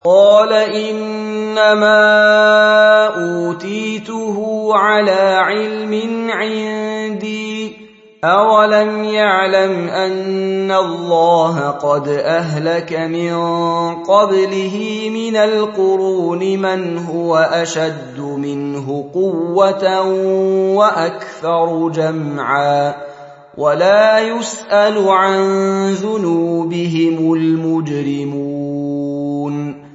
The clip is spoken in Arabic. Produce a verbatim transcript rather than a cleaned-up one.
قَالَ إِنَّمَا أُوتِيتُهُ عَلَىٰ عِلْمٍ عِندِي ۚ أَوَلَمْ يَعْلَمْ أَنَّ اللَّهَ قَدْ أَهْلَكَ مِن قَبْلِهِ مِنَ الْقُرُونِ مَنْ هُوَ أَشَدُّ مِنْهُ قُوَّةً وَأَكْثَرُ جَمْعًا ۚ وَلَا يُسْأَلُ عَن ذُنُوبِهِمُ الْمُجْرِمُونَ